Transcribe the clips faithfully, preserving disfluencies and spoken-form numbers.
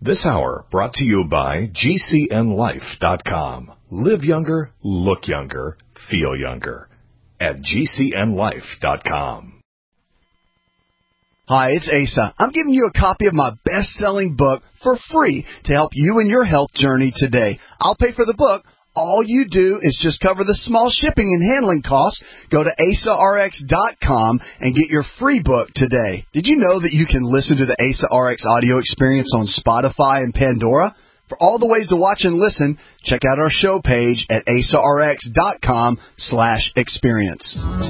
This hour brought to you by G C N life dot com. Live younger, look younger, feel younger at G C N life dot com. Hi, it's Asa. I'm giving you a copy of my best-selling book for free to help you in your health journey today. I'll pay for the book. All you do is just cover the small shipping and handling costs. Go to asa r x dot com and get your free book today. Did you know that you can listen to the Asa R X audio experience on Spotify and Pandora? For all the ways to watch and listen, check out our show page at asa r x dot com slash experience.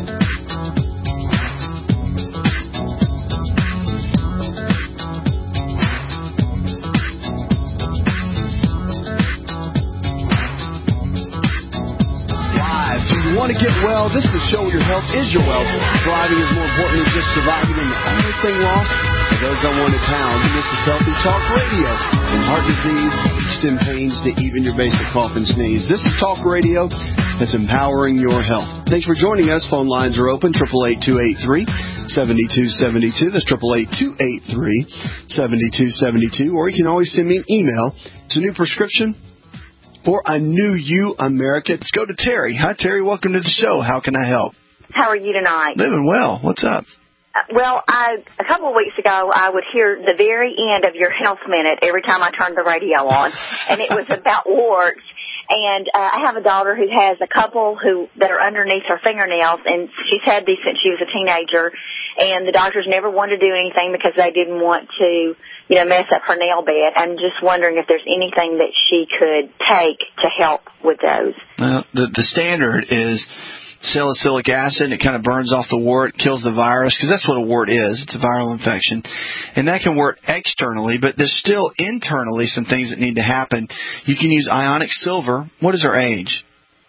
Want to get well? This is the show where your health is your wealth. Thriving is more important than just surviving, and the only thing lost are those unwanted pounds. And this is Healthy Talk Radio. From heart disease, aches and pains, to even your basic cough and sneeze. This is Talk Radio that's empowering your health. Thanks for joining us. Phone lines are open, eight eight eight, two eight three, seven two seven two. That's eight eight eight, two eight three, seven two seven two. Or you can always send me an email. It's a new prescription for a new you, America. Let's go to Terry. Hi, Terry. Welcome to the show. How can I help? How are you tonight? Living well. What's up? Uh, well, I, a couple of weeks ago, I would hear the very end of your Health Minute every time I turned the radio on, and it was about warts. And uh, I have a daughter who has a couple who that are underneath her fingernails, and she's had these since she was a teenager. And the doctors never wanted to do anything because they didn't want to, you know, mess up her nail bed. I'm just wondering if there's anything that she could take to help with those. Well, the, the standard is salicylic acid. It kind of burns off the wart, kills the virus, because that's what a wart is. It's a viral infection. And that can work externally, but there's still internally some things that need to happen. You can use ionic silver. What is her age?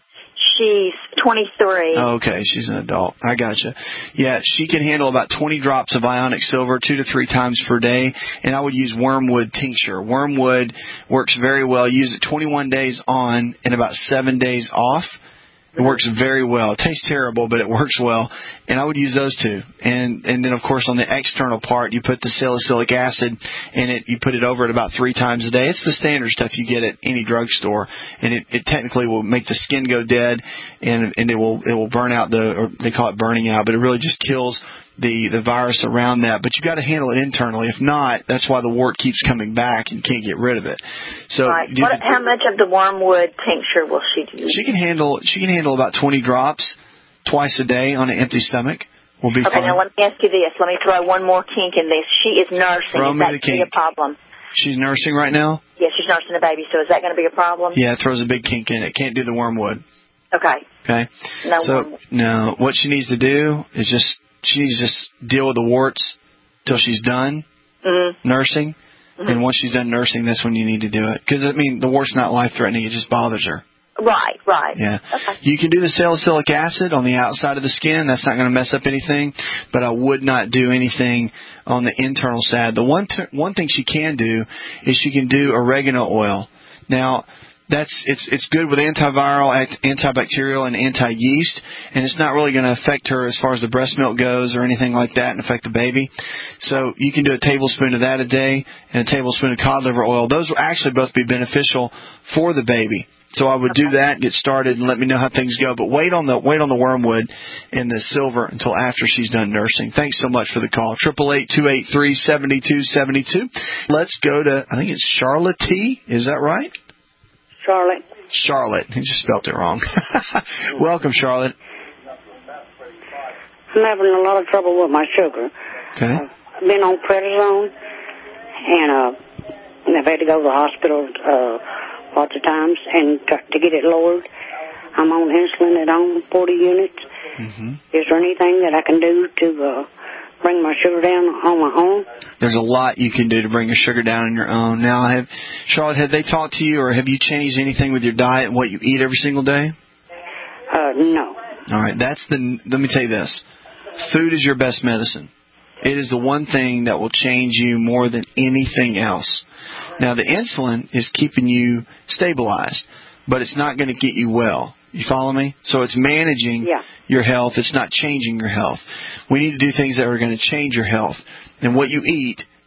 She's twenty-three. Oh, okay, she's an adult. I gotcha. Yeah, she can handle about twenty drops of ionic silver two to three times per day, and I would use wormwood tincture. Wormwood works very well. Use it twenty-one days on and about seven days off. It works very well. It tastes terrible, but it works well. And I would use those two. And and then, of course, on the external part, you put the salicylic acid in it. You put it over it about three times a day. It's the standard stuff you get at any drugstore. And it, it technically will make the skin go dead, and and it will it will burn out the, or they call it burning out, but it really just kills the, the virus around that. But you've got to handle it internally. If not, that's why the wart keeps coming back and you can't get rid of it. So right. What, how much of the wormwood tincture will she do? She can handle she can handle about twenty drops twice a day on an empty stomach. Will be okay, fine. Now let me ask you this. Let me throw one more kink in this. She is nursing. Throw is me that the kink. a problem? She's nursing right now? Yeah, she's nursing a baby, so is that going to be a problem? Yeah, it throws a big kink in it. Can't do the wormwood. Okay. Okay. No so, wormwood. No, what she needs to do is just, she needs to just deal with the warts till she's done mm-hmm. nursing. Mm-hmm. And once she's done nursing, that's when you need to do it. Because, I mean, the wart's not life-threatening. It just bothers her. Right, right. Yeah. Okay. You can do the salicylic acid on the outside of the skin. That's not going to mess up anything. But I would not do anything on the internal side. The one t- one thing she can do is she can do oregano oil. Now, that's it's it's good with antiviral, antibacterial, and anti-yeast, and it's not really going to affect her as far as the breast milk goes or anything like that and affect the baby. So you can do a tablespoon of that a day and a tablespoon of cod liver oil. Those will actually both be beneficial for the baby. So I would okay. do that, get started, and let me know how things go. But wait on the wait on the wormwood and the silver until after she's done nursing. Thanks so much for the call. Triple eight two eight three seventy two seventy two. Let's go to I think it's Charlotte T. Is that right? Charlotte. Charlotte. He just spelled it wrong. Welcome, Charlotte. I'm having a lot of trouble with my sugar. Okay. I've been on prednisone, and uh, I've had to go to the hospital uh, lots of times and to, to get it lowered. I'm on insulin at home, forty units. Mm-hmm. Is there anything that I can do to uh, bring my sugar down on my own? There's a lot you can do to bring your sugar down on your own. Now, have Charlotte, have they talked to you, or have you changed anything with your diet and what you eat every single day? Uh, no. All right. That's the. Let me tell you this. Food is your best medicine. It is the one thing that will change you more than anything else. Now, the insulin is keeping you stabilized, but it's not going to get you well. You follow me? So it's managing yeah. your health. It's not changing your health. We need to do things that are going to change your health. And what you eat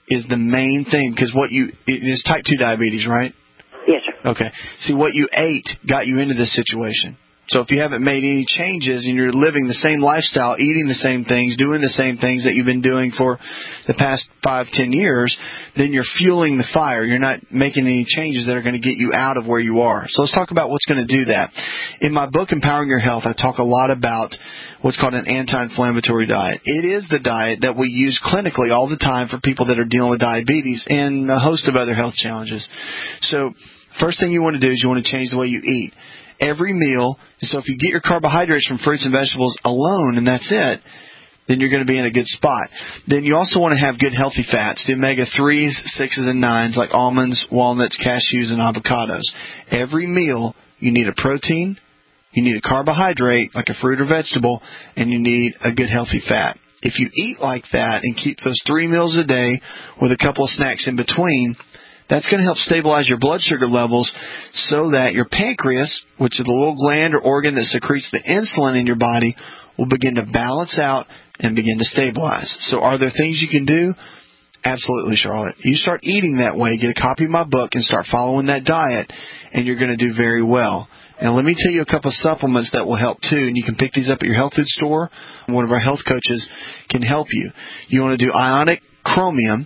is the main thing, because what you it is type two diabetes, right? Yes, sir. Okay. See, what you ate got you into this situation. So if you haven't made any changes and you're living the same lifestyle, eating the same things, doing the same things that you've been doing for the past five, ten years, then you're fueling the fire. You're not making any changes that are going to get you out of where you are. So let's talk about what's going to do that. In my book, Empowering Your Health, I talk a lot about what's called an anti-inflammatory diet. It is the diet that we use clinically all the time for people that are dealing with diabetes and a host of other health challenges. So first thing you want to do is you want to change the way you eat. Every meal, so if you get your carbohydrates from fruits and vegetables alone and that's it, then you're going to be in a good spot. Then you also want to have good healthy fats, the omega threes, sixes, and nines like almonds, walnuts, cashews, and avocados. Every meal, you need a protein, you need a carbohydrate like a fruit or vegetable, and you need a good healthy fat. If you eat like that and keep those three meals a day with a couple of snacks in between, that's going to help stabilize your blood sugar levels so that your pancreas, which is the little gland or organ that secretes the insulin in your body, will begin to balance out and begin to stabilize. So are there things you can do? Absolutely, Charlotte. You start eating that way, get a copy of my book, and start following that diet, and you're going to do very well. Now, let me tell you a couple of supplements that will help, too, and you can pick these up at your health food store. One of our health coaches can help you. You want to do ionic chromium,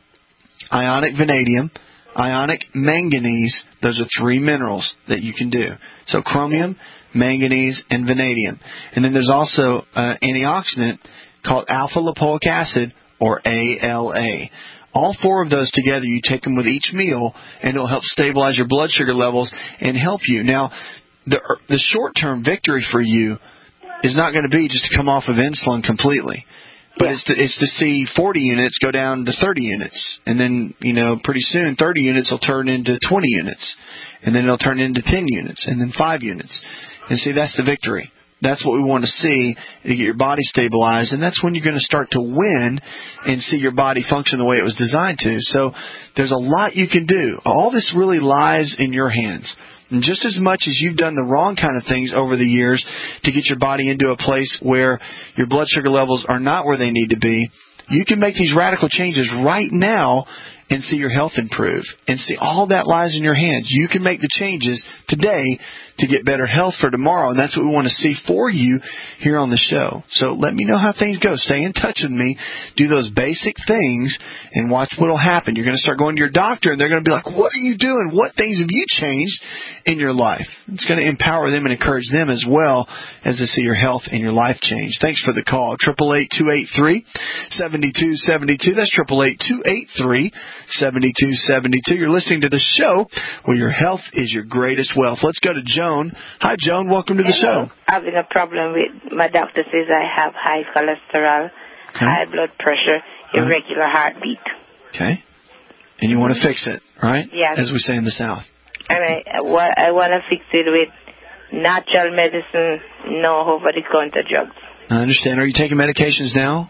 ionic vanadium, ionic manganese. Those are three minerals that you can do. So chromium, manganese, and vanadium. And then there's also an antioxidant called alpha-lipoic acid, or A L A. All four of those together, you take them with each meal, and it'll help stabilize your blood sugar levels and help you. Now, the, the short-term victory for you is not going to be just to come off of insulin completely. But yeah. it's, to, it's to see forty units go down to thirty units. And then, you know, pretty soon thirty units will turn into twenty units. And then it'll turn into ten units. And then five units. And see, that's the victory. That's what we want to see to get your body stabilized. And that's when you're going to start to win and see your body function the way it was designed to. So there's a lot you can do. All this really lies in your hands. And just as much as you've done the wrong kind of things over the years to get your body into a place where your blood sugar levels are not where they need to be, you can make these radical changes right now and see your health improve. And see, all that lies in your hands. You can make the changes today to get better health for tomorrow, and that's what we want to see for you here on the show. So let me know how things go. Stay in touch with me. Do those basic things and watch what will happen. You're going to start going to your doctor, and they're going to be like, what are you doing? What things have you changed in your life? It's going to empower them and encourage them as well as to see your health and your life change. Thanks for the call. eight eight eight, two eight three, seven two seven two. That's eight eight eight, two eight three, seven two seven two. You're listening to the show where your health is your greatest wealth. Let's go to Joan. Hi, Joan. Welcome to the Hello. show. Having a problem with, my doctor says I have high cholesterol, okay. high blood pressure, irregular uh-huh. heartbeat. Okay. And you want to fix it, right? Yes. As we say in the South. And I, I want to fix it with natural medicine, no over-the-counter drugs. I understand. Are you taking medications now?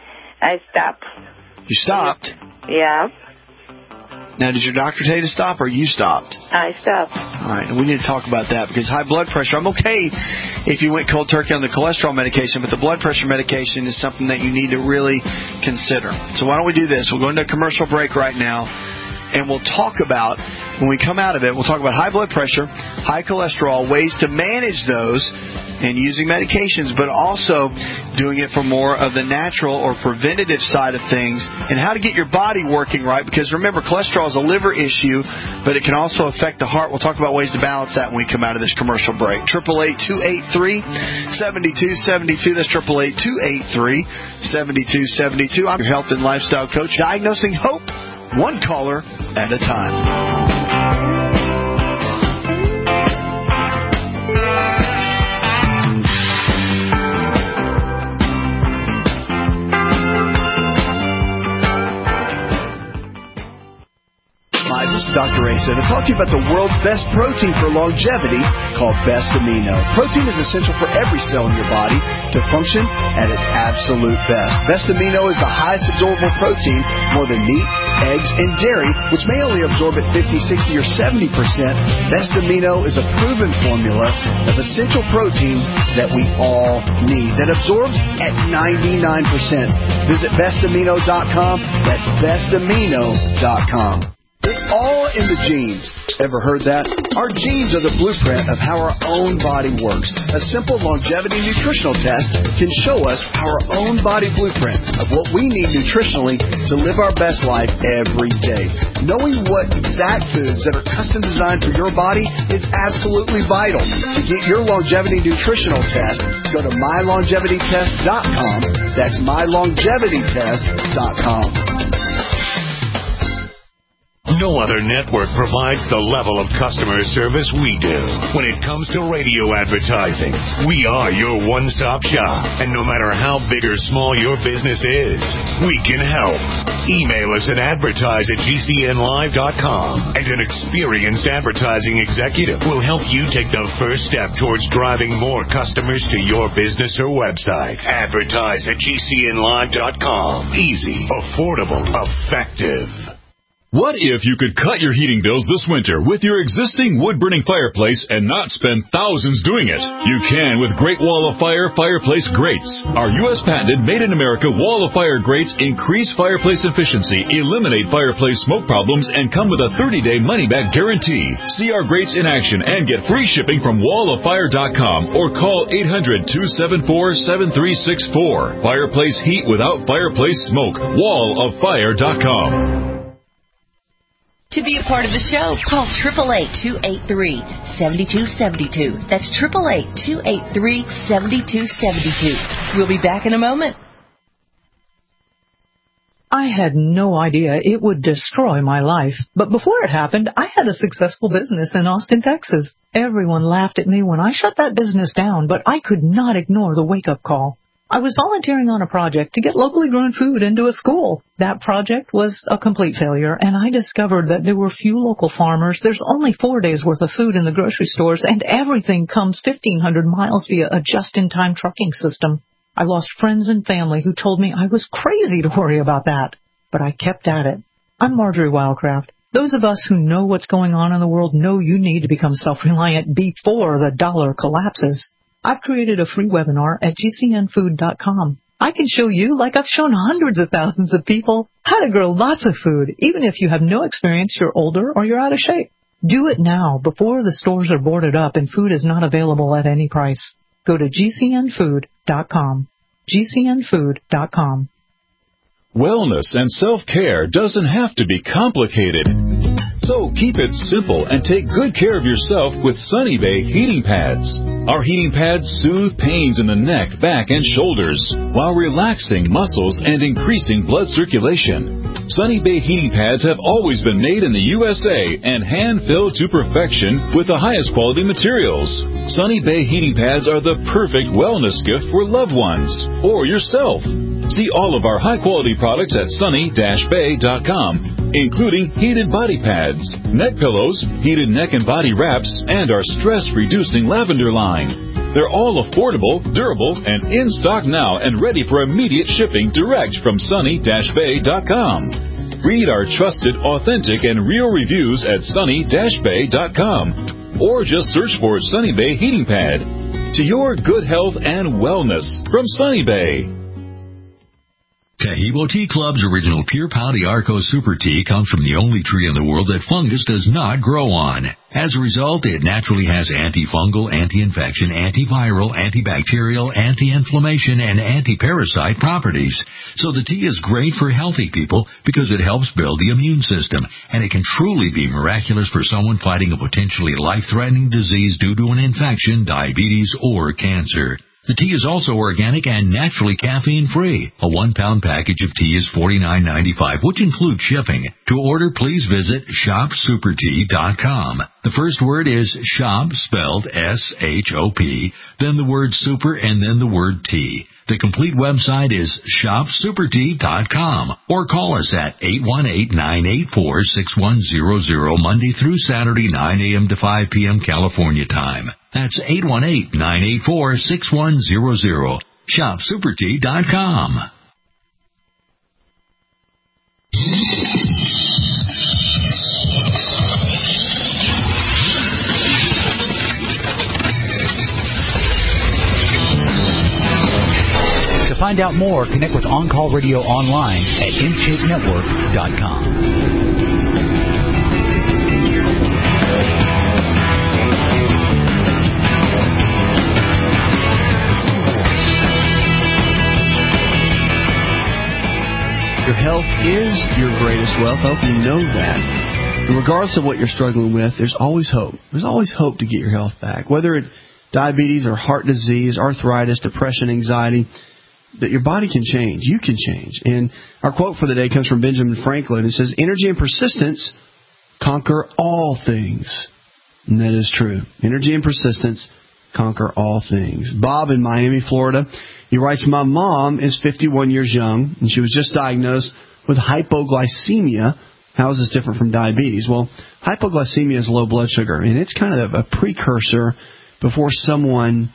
I stopped. You stopped? Yeah. Now, did your doctor tell you to stop, or you stopped? I stopped. All right, and we need to talk about that, because high blood pressure, I'm okay if you went cold turkey on the cholesterol medication, but the blood pressure medication is something that you need to really consider. So why don't we do this? We'll go into a commercial break right now, and we'll talk about, when we come out of it, we'll talk about high blood pressure, high cholesterol, ways to manage those, and using medications, but also doing it for more of the natural or preventative side of things, and how to get your body working right, because remember, cholesterol is a liver issue, but it can also affect the heart. We'll talk about ways to balance that when we come out of this commercial break. eight eight eight, two eight three, seven two seven two. That's eight eight eight, two eight three, seven two seven two. I'm your health and lifestyle coach, diagnosing hope, one caller at a time. This is Doctor Asa to talk to you about the world's best protein for longevity called Best Amino. Protein is essential for every cell in your body to function at its absolute best. Best Amino is the highest absorbable protein, more than meat, eggs, and dairy, which may only absorb at fifty, sixty, or seventy percent, Best Amino is a proven formula of essential proteins that we all need that absorbs at ninety-nine percent. Visit best amino dot com. That's best amino dot com. It's all in the genes. Ever heard that? Our genes are the blueprint of how our own body works. A simple longevity nutritional test can show us our own body blueprint of what we need nutritionally to live our best life every day. Knowing what exact foods that are custom designed for your body is absolutely vital. To get your longevity nutritional test, go to my longevity test dot com. That's my longevity test dot com. No other network provides the level of customer service we do. When it comes to radio advertising, we are your one-stop shop. And no matter how big or small your business is, we can help. Email us at advertise at G C N live dot com, and an experienced advertising executive will help you take the first step towards driving more customers to your business or website. Advertise at G C N live dot com. Easy, affordable, effective. What if you could cut your heating bills this winter with your existing wood-burning fireplace and not spend thousands doing it? You can with Great Wall of Fire Fireplace Grates. Our U S patented made-in-America Wall of Fire grates increase fireplace efficiency, eliminate fireplace smoke problems, and come with a thirty-day money-back guarantee. See our grates in action and get free shipping from wall of fire dot com or call eight hundred, two seven four, seven three six four. Fireplace heat without fireplace smoke. wall of fire dot com. To be a part of the show, call eight eight eight, two eight three, seven two seven two. That's eight eight eight, two eight three, seven two seven two. We'll be back in a moment. I had no idea it would destroy my life. But before it happened, I had a successful business in Austin, Texas. Everyone laughed at me when I shut that business down, but I could not ignore the wake-up call. I was volunteering on a project to get locally grown food into a school. That project was a complete failure, and I discovered that there were few local farmers. There's only four days' worth of food in the grocery stores, and everything comes fifteen hundred miles via a just-in-time trucking system. I lost friends and family who told me I was crazy to worry about that, but I kept at it. I'm Marjorie Wildcraft. Those of us who know what's going on in the world know you need to become self-reliant before the dollar collapses. I've created a free webinar at G C N food dot com. I can show you, like I've shown hundreds of thousands of people, how to grow lots of food, even if you have no experience, you're older, or you're out of shape. Do it now, before the stores are boarded up and food is not available at any price. Go to G C N food dot com. G C N food dot com. Wellness and self-care doesn't have to be complicated. So keep it simple and take good care of yourself with Sunny Bay heating pads. Our heating pads soothe pains in the neck, back, and shoulders while relaxing muscles and increasing blood circulation. Sunny Bay heating pads have always been made in the U S A and hand-filled to perfection with the highest quality materials. Sunny Bay heating pads are the perfect wellness gift for loved ones or yourself. See all of our high-quality products at sunny dash bay dot com, including heated body pads, neck pillows, heated neck and body wraps, and our stress-reducing lavender line. They're all affordable, durable, and in stock now and ready for immediate shipping direct from sunny dash bay dot com. Read our trusted, authentic, and real reviews at sunny dash bay dot com or just search for Sunny Bay Heating Pad. To your good health and wellness from Sunny Bay. Tahibo Tea Club's original Pure Pau d'Arco Super Tea comes from the only tree in the world that fungus does not grow on. As a result, it naturally has antifungal, anti-infection, antiviral, antibacterial, anti-inflammation, and anti-parasite properties. So the tea is great for healthy people because it helps build the immune system, and it can truly be miraculous for someone fighting a potentially life-threatening disease due to an infection, diabetes, or cancer. The tea is also organic and naturally caffeine-free. A one-pound package of tea is forty-nine ninety-five, which includes shipping. To order, please visit shop super tea dot com. The first word is shop, spelled S H O P, then the word super, and then the word tea. The complete website is shop super tea dot com, or call us at eight one eight, nine eight four, six one zero zero Monday through Saturday, nine a.m. to five p.m. California time. That's eight one eight, nine eight four, six one zero zero. shop super tea dot com. find out more, connect with On Call Radio online at in shape network dot com. Your health is your greatest wealth. I hope you know that. And regardless of what you're struggling with, there's always hope. There's always hope to get your health back. Whether it's diabetes or heart disease, arthritis, depression, anxiety, that your body can change. You can change. And our quote for the day comes from Benjamin Franklin. It says, energy and persistence conquer all things. And that is true. Energy and persistence conquer all things. Bob in Miami, Florida, he writes, my mom is fifty-one years young, and she was just diagnosed with hypoglycemia. How is this different from diabetes? Well, hypoglycemia is low blood sugar, and it's kind of a precursor before someone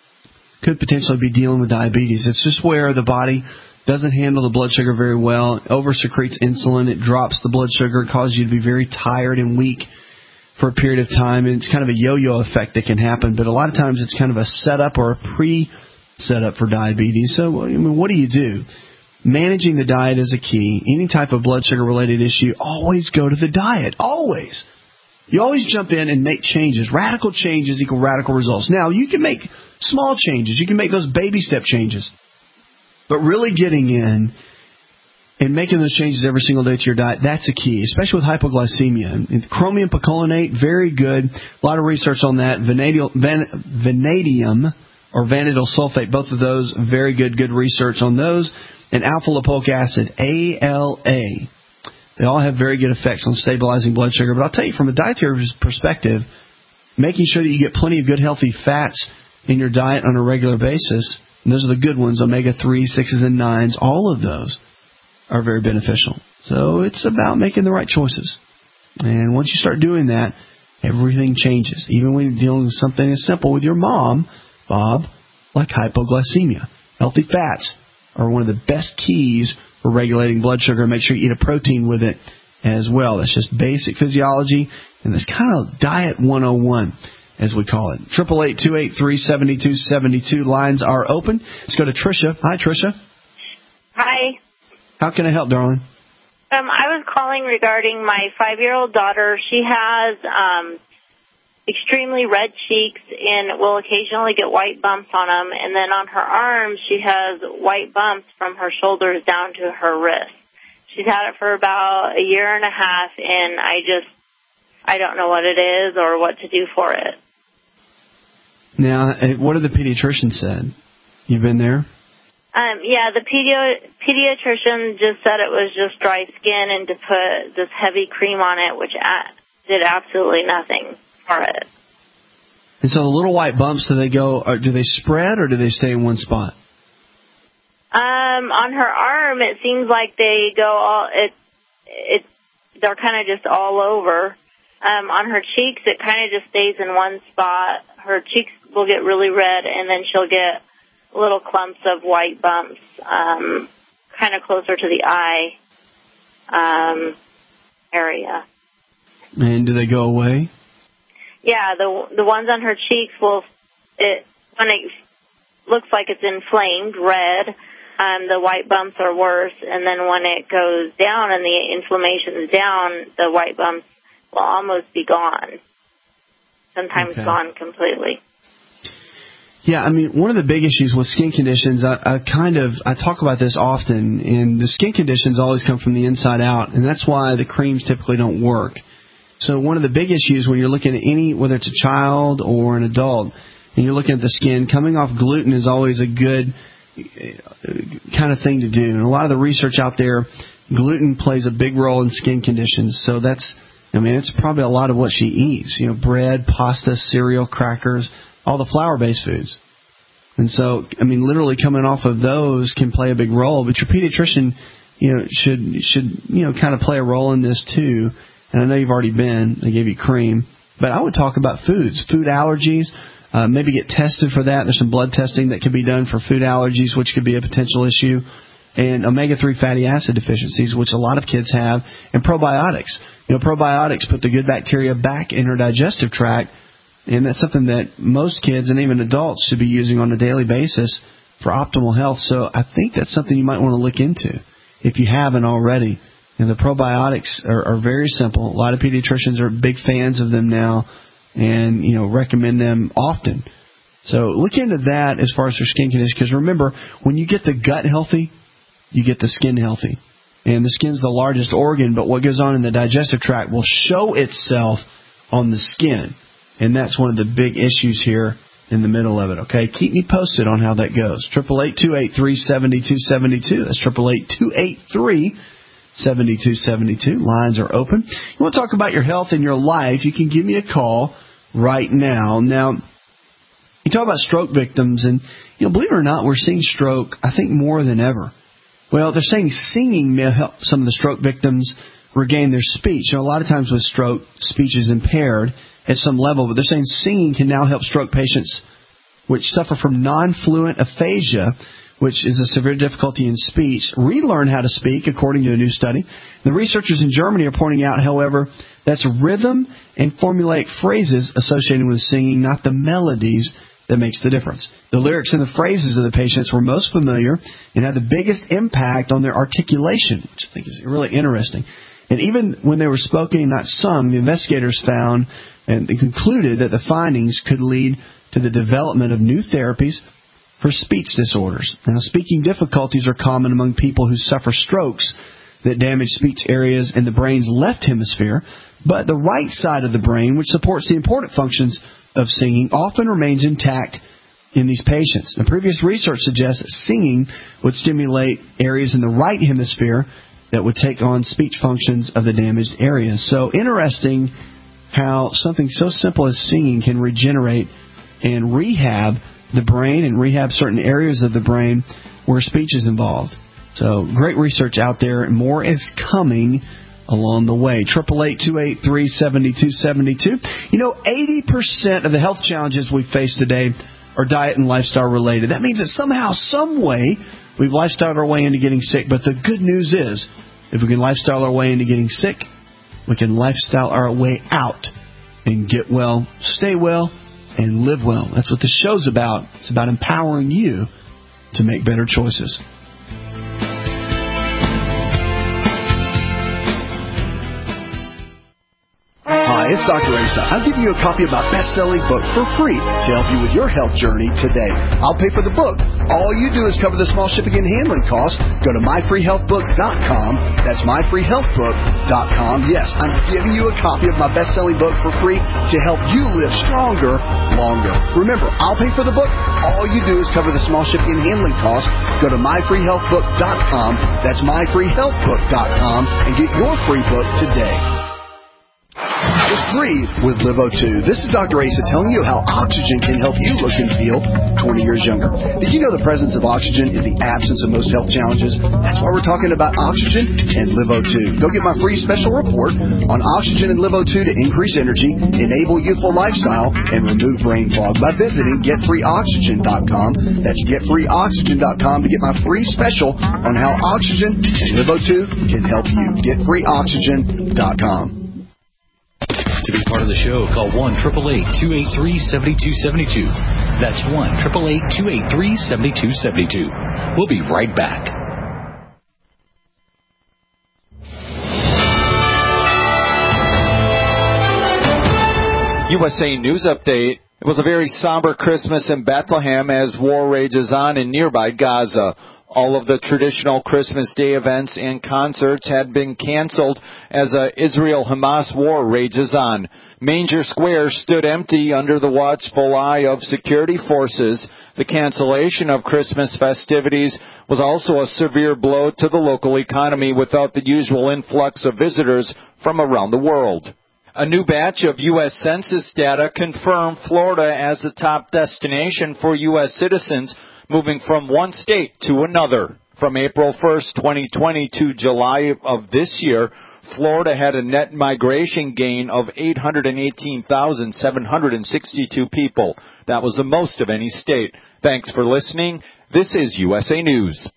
could potentially be dealing with diabetes. It's just where the body doesn't handle the blood sugar very well, over-secretes insulin, it drops the blood sugar, causes you to be very tired and weak for a period of time, and it's kind of a yo-yo effect that can happen. But a lot of times it's kind of a setup or a pre-setup for diabetes. So, I mean, what do you do? Managing the diet is a key. Any type of blood sugar-related issue, always go to the diet. Always. You always jump in and make changes. Radical changes equal radical results. Now, you can make small changes. You can make those baby step changes. But really getting in and making those changes every single day to your diet, that's a key, especially with hypoglycemia. And chromium picolinate, very good. A lot of research on that. Vanadium, van, vanadium or vanadyl sulfate, both of those, very good, good research on those. And alpha-lipoic acid, A L A. They all have very good effects on stabilizing blood sugar. But I'll tell you, from a dietary perspective, making sure that you get plenty of good, healthy fats in your diet on a regular basis, and those are the good ones, omega three, sixes, and nines, all of those are very beneficial. So it's about making the right choices. And once you start doing that, everything changes. Even when you're dealing with something as simple with your mom, Bob, like hypoglycemia. Healthy fats are one of the best keys for regulating blood sugar. Make sure you eat a protein with it as well. That's just basic physiology, and that's kind of diet one oh one, as we call it. eight eight eight, two eight three, seven two seven two. Lines are open. Let's go to Tricia. Hi, Tricia. Hi. How can I help, darling? Um, I was calling regarding my five-year-old daughter. She has um, extremely red cheeks and will occasionally get white bumps on them. And then on her arms, she has white bumps from her shoulders down to her wrist. She's had it for about a year and a half, and I just, I don't know what it is or what to do for it. Now, what did the pediatrician said? You've been there? Um, yeah, the pedi- pediatrician just said it was just dry skin and to put this heavy cream on it, which a- did absolutely nothing for it. And so the little white bumps, do they go? Or do they spread or do they stay in one spot? Um, on her arm, it seems like they go all. It, it, they're kind of just all over. Um, on her cheeks, it kind of just stays in one spot. Her cheeks will get really red, and then she'll get little clumps of white bumps, um, kind of closer to the eye um, area. And do they go away? Yeah, the the ones on her cheeks will, it when it looks like it's inflamed, red, um, the white bumps are worse, and then when it goes down and the inflammation's down, the white bumps will almost be gone. Sometimes okay. Gone completely. Yeah, I mean, one of the big issues with skin conditions, I, I kind of, I talk about this often, and the skin conditions always come from the inside out, and that's why the creams typically don't work. So one of the big issues when you're looking at any, whether it's a child or an adult, and you're looking at the skin, coming off gluten is always a good kind of thing to do. And a lot of the research out there, gluten plays a big role in skin conditions. So that's, I mean, it's probably a lot of what she eats. You know, bread, pasta, cereal, crackers, all the flour-based foods. And so, I mean, literally coming off of those can play a big role. But your pediatrician, you know, should, should you know, kind of play a role in this too. And I know you've already been. They gave you cream. But I would talk about foods, food allergies. Uh, maybe get tested for that. There's some blood testing that can be done for food allergies, which could be a potential issue. And omega three fatty acid deficiencies, which a lot of kids have. And probiotics. You know, probiotics put the good bacteria back in her digestive tract. And that's something that most kids and even adults should be using on a daily basis for optimal health. So I think that's something you might want to look into if you haven't already. And the probiotics are, are very simple. A lot of pediatricians are big fans of them now and, you know, recommend them often. So look into that as far as their skin condition, because remember, when you get the gut healthy, you get the skin healthy. And the skin's the largest organ, but what goes on in the digestive tract will show itself on the skin. And that's one of the big issues here in the middle of it, okay? Keep me posted on how that goes. eight eight eight, two eight three, seven two seven two. That's eight eight eight, two eight three, seven two seven two. Lines are open. You want to talk about your health and your life, you can give me a call right now. Now, you talk about stroke victims, and, you know, believe it or not, we're seeing stroke, I think, more than ever. Well, they're saying singing may help some of the stroke victims regain their speech. You know, a lot of times with stroke, speech is impaired at some level, but they're saying singing can now help stroke patients which suffer from non-fluent aphasia, which is a severe difficulty in speech, relearn how to speak, according to a new study. The researchers in Germany are pointing out, however, that's rhythm and formulaic phrases associated with singing, not the melodies, that makes the difference. The lyrics and the phrases of the patients were most familiar and had the biggest impact on their articulation, which I think is really interesting. And even when they were spoken and not sung, the investigators found and they concluded that the findings could lead to the development of new therapies for speech disorders. Now, speaking difficulties are common among people who suffer strokes that damage speech areas in the brain's left hemisphere, but the right side of the brain, which supports the important functions of singing, often remains intact in these patients. Now, previous research suggests that singing would stimulate areas in the right hemisphere that would take on speech functions of the damaged areas. So interesting how something so simple as singing can regenerate and rehab the brain and rehab certain areas of the brain where speech is involved. So great research out there, and more is coming along the way. eight eight eight, two eight three, seven two seven two. You know, eighty percent of the health challenges we face today are diet and lifestyle related. That means that somehow, some way, we've lifestyled our way into getting sick. But the good news is, if we can lifestyle our way into getting sick, we can lifestyle our way out and get well, stay well, and live well. That's what the show's about. It's about empowering you to make better choices. Hi, it's Doctor Asa. I'm giving you a copy of my best-selling book for free to help you with your health journey today. I'll pay for the book. All you do is cover the small shipping and handling costs. Go to my free health book dot com. That's my free health book dot com. Yes, I'm giving you a copy of my best-selling book for free to help you live stronger, longer. Remember, I'll pay for the book. All you do is cover the small shipping and handling costs. Go to my free health book dot com. That's my free health book dot com and get your free book today. It's free with Livo two. This is Doctor Asa telling you how oxygen can help you look and feel twenty years younger. Did you know the presence of oxygen is the absence of most health challenges? That's why we're talking about oxygen and Livo two. Go get my free special report on oxygen and Livo two to increase energy, enable youthful lifestyle, and remove brain fog by visiting get free oxygen dot com. That's get free oxygen dot com to get my free special on how oxygen and Livo two can help you. get free oxygen dot com. To be part of the show, call one eight eight eight, two eight three, seven two seven two. That's one eight eight eight, two eight three, seven two seven two. We'll be right back. U S A News Update. It was a very somber Christmas in Bethlehem as war rages on in nearby Gaza. All of the traditional Christmas Day events and concerts had been canceled as a Israel-Hamas war rages on. Manger Square stood empty under the watchful eye of security forces. The cancellation of Christmas festivities was also a severe blow to the local economy without the usual influx of visitors from around the world. A new batch of U S Census data confirmed Florida as the top destination for U S citizens moving from one state to another. From April first, twenty twenty to July of this year, Florida had a net migration gain of eight hundred eighteen thousand seven hundred sixty-two people. That was the most of any state. Thanks for listening. This is U S A News.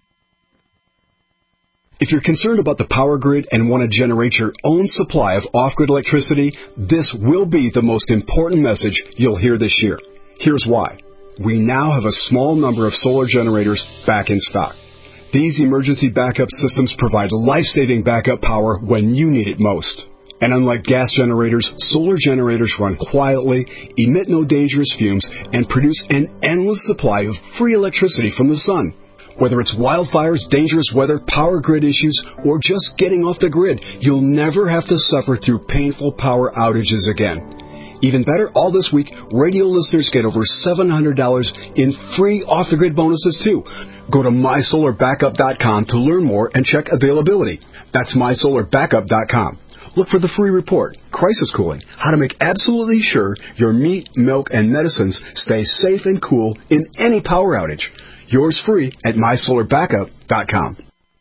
If you're concerned about the power grid and want to generate your own supply of off-grid electricity, this will be the most important message you'll hear this year. Here's why. we now have a small number of solar generators back in stock. These emergency backup systems provide life-saving backup power when you need it most. And unlike gas generators, solar generators run quietly, emit no dangerous fumes, and produce an endless supply of free electricity from the sun. Whether it's wildfires, dangerous weather, power grid issues, or just getting off the grid, you'll never have to suffer through painful power outages again. Even better, all this week, radio listeners get over seven hundred dollars in free off-the-grid bonuses, too. Go to my solar backup dot com to learn more and check availability. That's my solar backup dot com. Look for the free report, Crisis Cooling, how to make absolutely sure your meat, milk, and medicines stay safe and cool in any power outage. Yours free at my solar backup dot com.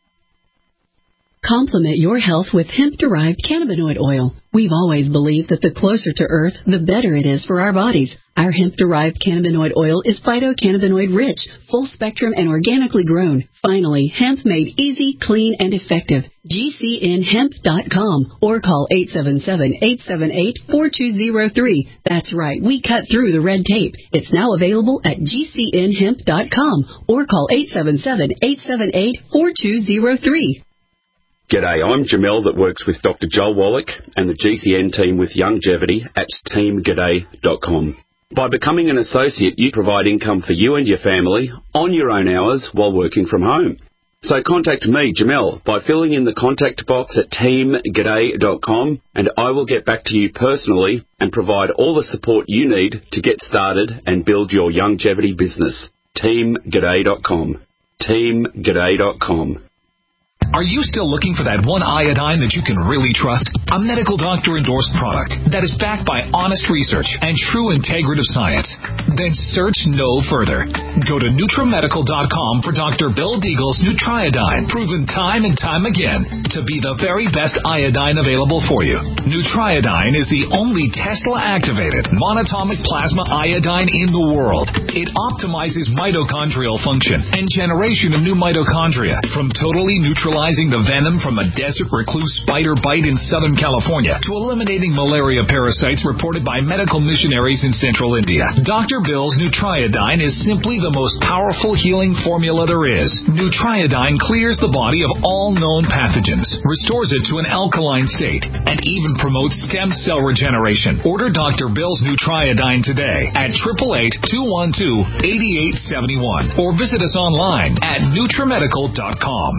Complement your health with hemp-derived cannabinoid oil. We've always believed that the closer to Earth, the better it is for our bodies. Our hemp-derived cannabinoid oil is phytocannabinoid-rich, full-spectrum, and organically grown. Finally, hemp made easy, clean, and effective. G C N hemp dot com or call eight seven seven, eight seven eight, four two zero three. That's right, we cut through the red tape. It's now available at G C N hemp dot com or call eight seven seven, eight seven eight, four two zero three. G'day, I'm Jamel that works with Doctor Joel Wallach and the G C N team with Longevity at team g'day dot com. By becoming an associate, you provide income for you and your family on your own hours while working from home. So contact me, Jamel, by filling in the contact box at team g'day dot com, and I will get back to you personally and provide all the support you need to get started and build your longevity business. team g'day dot com. team g'day dot com. Are you still looking for that one iodine that you can really trust? A medical doctor-endorsed product that is backed by honest research and true integrative science? Then search no further. Go to Nutramedical dot com for Doctor Bill Deagle's Nutriodine, proven time and time again to be the very best iodine available for you. Nutriodine is the only Tesla-activated monatomic plasma iodine in the world. It optimizes mitochondrial function and generation of new mitochondria from totally neutralizing the venom from a desert recluse spider bite in Southern California to eliminating malaria parasites reported by medical missionaries in central India. Doctor Bill's Nutriodine is simply the most powerful healing formula there is. Nutriodine clears the body of all known pathogens, restores it to an alkaline state, and even promotes stem cell regeneration. Order Doctor Bill's Nutriodine today at eight eight eight, two one two, eight eight seven one or visit us online at Nutramedical dot com.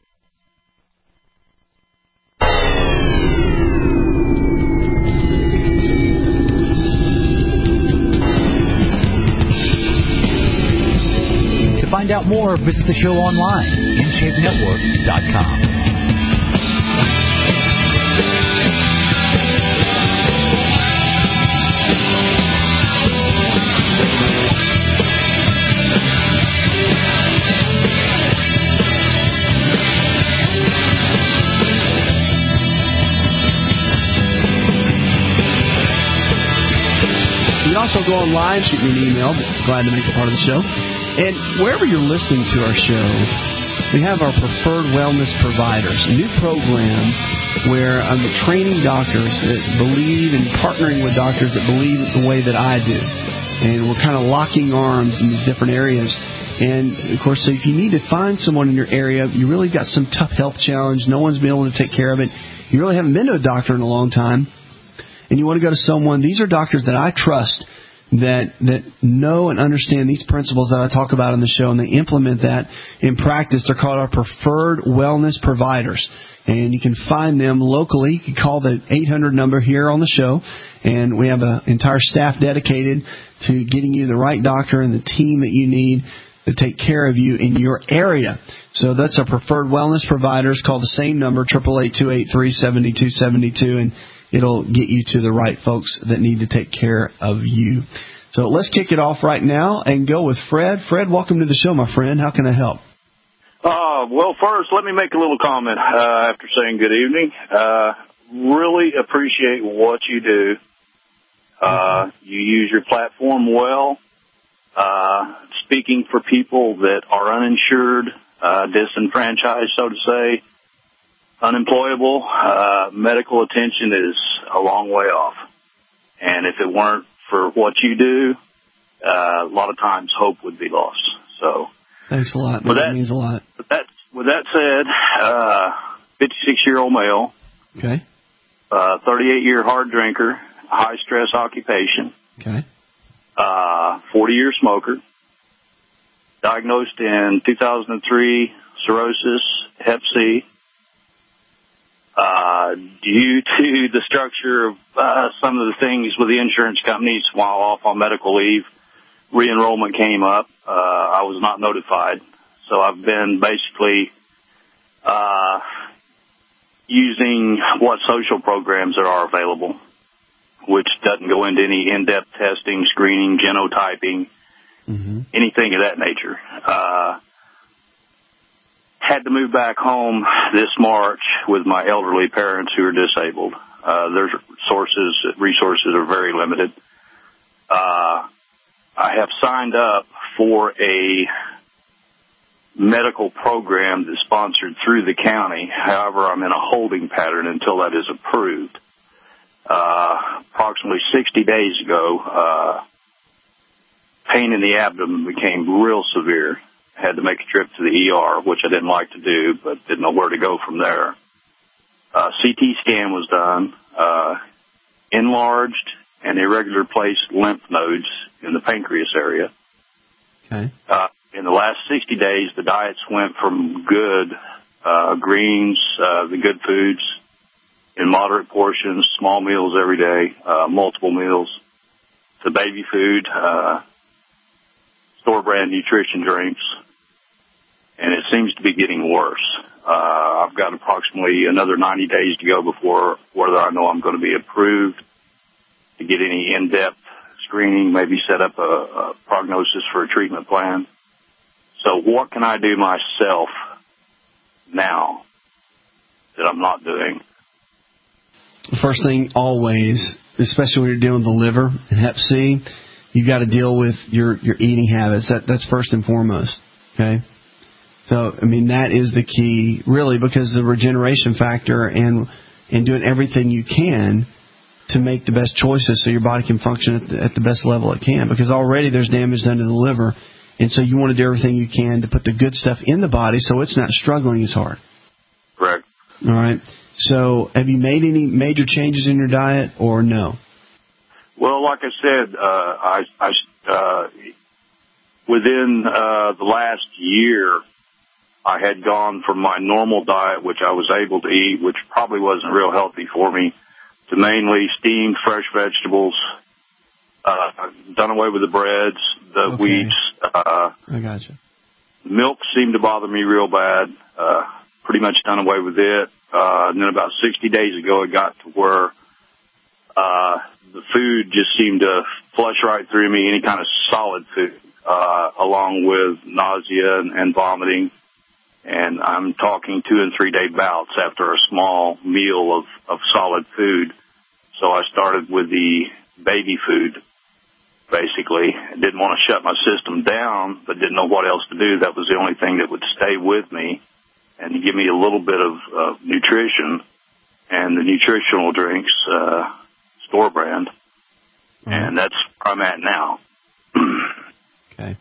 To find out more, visit the show online, in shape network dot com. You can also go online, shoot me an email. Glad to make it part of the show. And wherever you're listening to our show, we have our preferred wellness providers, a new program where I'm training doctors that believe and partnering with doctors that believe the way that I do. And we're kind of locking arms in these different areas. And, of course, so if you need to find someone in your area, you really got some tough health challenge, no one's been able to take care of it, you really haven't been to a doctor in a long time, and you want to go to someone, these are doctors that I trust that that know and understand these principles that I talk about in the show, and they implement that in practice. They're called our preferred wellness providers. And you can find them locally. You can call the eight hundred number here on the show, and we have an entire staff dedicated to getting you the right doctor and the team that you need to take care of you in your area. So that's our preferred wellness providers. Call the same number, eight eight eight, two eight three, seven two seven two, and it'll get you to the right folks that need to take care of you. So let's kick it off right now and go with Fred. Fred, welcome to the show, my friend. How can I help? Uh, well, first, let me make a little comment uh, after saying good evening. Uh, really appreciate what you do. Uh, you use your platform well, uh, speaking for people that are uninsured, uh, disenfranchised, so to say, unemployable. Uh, medical attention is a long way off. And if it weren't for what you do, uh, a lot of times hope would be lost. So, thanks a lot. That, that means a lot. With that, with that said, uh, fifty-six-year-old male. Okay. Uh, thirty-eight-year hard drinker, high-stress occupation. Okay. Uh, forty-year smoker. Diagnosed in two thousand three, cirrhosis, hep C. Uh, due to the structure of uh, some of the things with the insurance companies while off on medical leave, re-enrollment came up. Uh, I was not notified. So I've been basically uh, using what social programs there are available, which doesn't go into any in-depth testing, screening, genotyping, mm-hmm. anything of that nature. Uh, had to move back home this March with my elderly parents who are disabled. Uh, their sources, resources are very limited. Uh, I have signed up for a medical program that's sponsored through the county. However, I'm in a holding pattern until that is approved. Uh, approximately sixty days ago, uh, pain in the abdomen became real severe. Had to make a trip to the E R, which I didn't like to do, but didn't know where to go from there. Uh, C T scan was done. Uh, enlarged and irregular placed lymph nodes in the pancreas area. Okay. Uh, in the last sixty days, the diets went from good, uh, greens, uh, the good foods in moderate portions, small meals every day, uh, multiple meals, to baby food, uh, store brand nutrition drinks. And it seems to be getting worse. Uh, I've got approximately another ninety days to go before whether I know I'm going to be approved to get any in-depth screening, maybe set up a, a prognosis for a treatment plan. So what can I do myself now that I'm not doing? First thing, always, especially when you're dealing with the liver and hep C, you've got to deal with your, your eating habits. That, that's first and foremost, okay? So, I mean, that is the key, really, because the regeneration factor and and doing everything you can to make the best choices so your body can function at the, at the best level it can. Because already there's damage done to the liver, and so you want to do everything you can to put the good stuff in the body so it's not struggling as hard. Correct. All right. So, have you made any major changes in your diet, or no? Well, like I said, uh, I, I uh, within uh, the last year, I had gone from my normal diet, which I was able to eat, which probably wasn't real healthy for me, to mainly steamed fresh vegetables, uh, done away with the breads, the okay. wheats. Uh, I gotcha. Milk seemed to bother me real bad, uh, pretty much done away with it. Uh, and then about sixty days ago, it got to where uh, the food just seemed to flush right through me, any kind of solid food, uh, along with nausea and, and vomiting. And I'm talking two and three day bouts after a small meal of, of solid food. So I started with the baby food, basically. I didn't want to shut my system down, but didn't know what else to do. That was the only thing that would stay with me and give me a little bit of uh, nutrition. And the nutritional drinks, uh, store brand. Mm-hmm. And that's where I'm at now. Okay.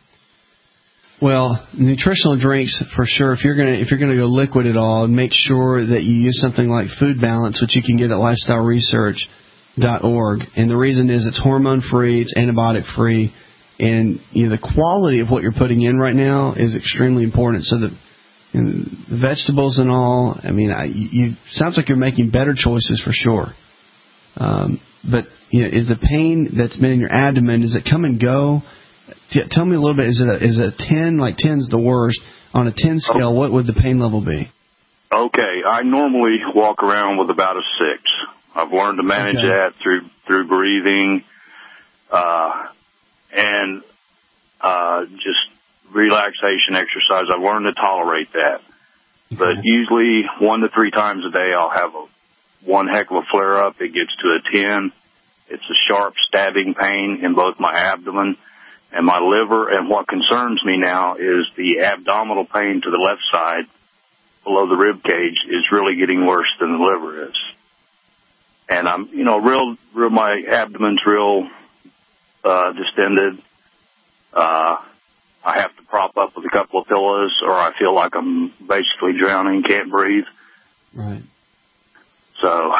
Well, nutritional drinks for sure. If you're gonna if you're gonna go liquid at all, make sure that you use something like Food Balance, which you can get at lifestyle research dot org. And the reason is it's hormone free, it's antibiotic free, and you know, the quality of what you're putting in right now is extremely important. So that you know, the vegetables and all, I mean, I, you sounds like you're making better choices for sure. Um, but you know, is the pain that's been in your abdomen, does it come and go? Tell me a little bit. Is it a, is it a ten? Like ten's the worst. On a ten scale, what would the pain level be? Okay, I normally walk around with about a six. I've learned to manage okay. that through through breathing, uh, and uh, just relaxation exercise. I've learned to tolerate that. Okay. But usually one to three times a day, I'll have a, one heck of a flare up. It gets to a ten. It's a sharp stabbing pain in both my abdomen and my liver, and what concerns me now is the abdominal pain to the left side below the rib cage is really getting worse than the liver is. And I'm, you know, real, real, my abdomen's real, uh, distended. Uh, I have to prop up with a couple of pillows, or I feel like I'm basically drowning, can't breathe. Right. So,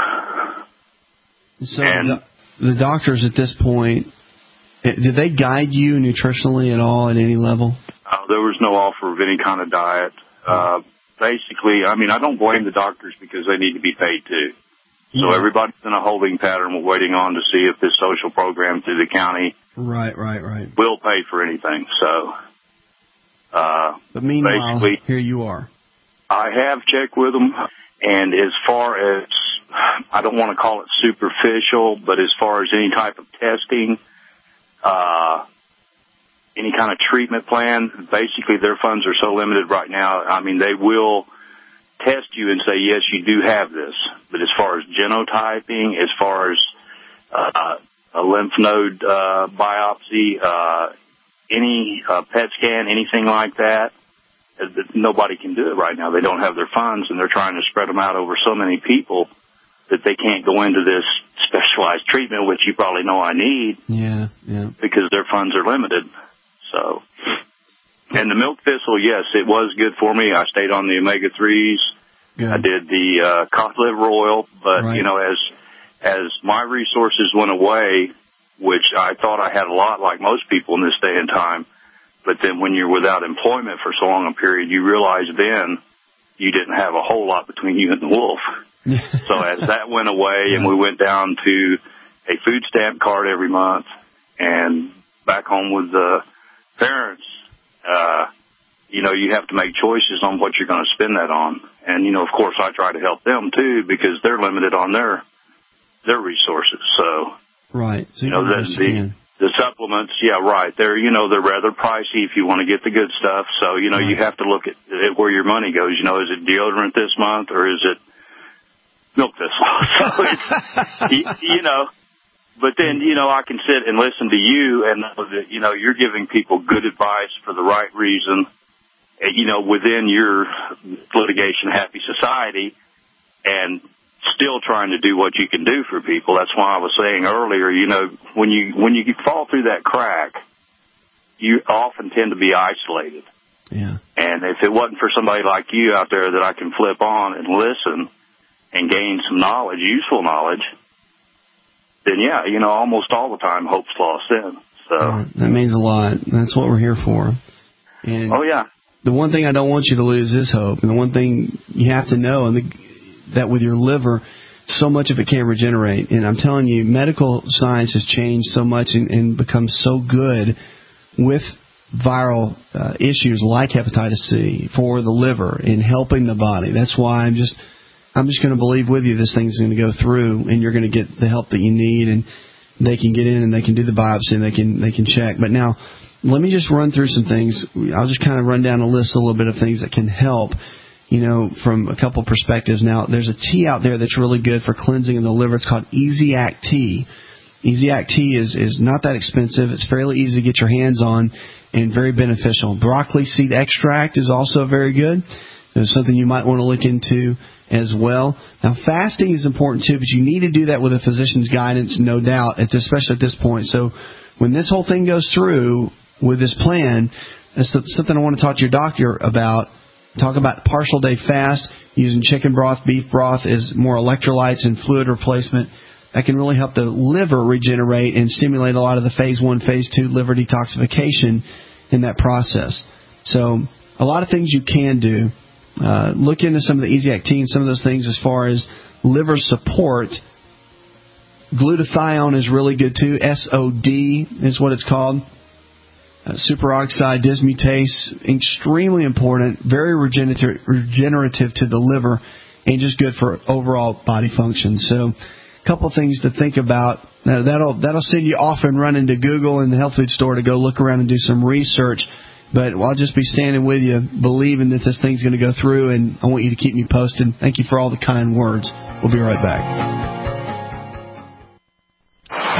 so and the, the doctors at this point, did they guide you nutritionally at all at any level? Uh, there was no offer of any kind of diet. Uh, basically, I mean, I don't blame the doctors because they need to be paid too. So yeah. Everybody's in a holding pattern, waiting on to see if this social program through the county right, right, right. will pay for anything. So, uh, but meanwhile, basically, here you are. I have checked with them, and as far as, I don't want to call it superficial, but as far as any type of testing, uh, any kind of treatment plan, basically their funds are so limited right now. I mean, they will test you and say, yes, you do have this. But as far as genotyping, as far as uh, a lymph node uh, biopsy, uh, any uh, P E T scan, anything like that, nobody can do it right now. They don't have their funds, and they're trying to spread them out over so many people that they can't go into this specialized treatment, which you probably know I need. Yeah, yeah. Because their funds are limited. So, and the milk thistle, yes, it was good for me. I stayed on the omega threes. Good. I did the uh, cod liver oil, but right. you know, as as my resources went away, which I thought I had a lot, like most people in this day and time, but then when you're without employment for so long a period, you realize then you didn't have a whole lot between you and the wolf. So as that went away, and we went down to a food stamp card every month, and back home with the parents, uh, you know, you have to make choices on what you're going to spend that on. And, you know, of course, I try to help them, too, because they're limited on their their resources. So, right. So you know, the, the, the supplements, yeah, right. They're, you know, they're rather pricey if you want to get the good stuff. So, you know, right. you have to look at, at where your money goes. You know, is it deodorant this month, or is it milk thistle? So, it's, you, you know. But then, you know, I can sit and listen to you and know that, you know, you're giving people good advice for the right reason, you know, within your litigation-happy society, and still trying to do what you can do for people. That's why I was saying earlier, you know, when you when you fall through that crack, you often tend to be isolated. Yeah. And if it wasn't for somebody like you out there that I can flip on and listen and gain some knowledge, useful knowledge, then, yeah, you know, almost all the time hope's lost in. So yeah, that means a lot. That's what we're here for. And oh, yeah. The one thing I don't want you to lose is hope. And the one thing you have to know, and the, that with your liver, so much of it can't regenerate. And I'm telling you, medical science has changed so much and, and become so good with viral uh, issues like hepatitis C for the liver in helping the body. That's why I'm just... I'm just going to believe with you this thing's going to go through, and you're going to get the help that you need, and they can get in and they can do the biopsy and they can they can check. But now, let me just run through some things. I'll just kind of run down a list, a little bit of things that can help, you know, from a couple perspectives. Now, there's a tea out there that's really good for cleansing in the liver. It's called Easy-Act Tea. Easy-Act Tea is, is not that expensive. It's fairly easy to get your hands on and very beneficial. Broccoli seed extract is also very good. It's something you might want to look into as well. Now, fasting is important too, but you need to do that with a physician's guidance, no doubt, at this, especially at this point. So when this whole thing goes through with this plan, that's something I want to talk to your doctor about. Talk about partial day fast, using chicken broth, beef broth as more electrolytes and fluid replacement. That can really help the liver regenerate and stimulate a lot of the phase one, phase two liver detoxification in that process. So a lot of things you can do. Uh, look into some of the Easy-Act Tea and some of those things as far as liver support. Glutathione is really good too. S O D is what it's called. Uh, superoxide dismutase, extremely important, very regenerative, regenerative to the liver, and just good for overall body function. So a couple things to think about. Uh, that'll that'll send you off and running to Google and the health food store to go look around and do some research. But I'll just be standing with you, believing that this thing's going to go through, and I want you to keep me posted. Thank you for all the kind words. We'll be right back. It's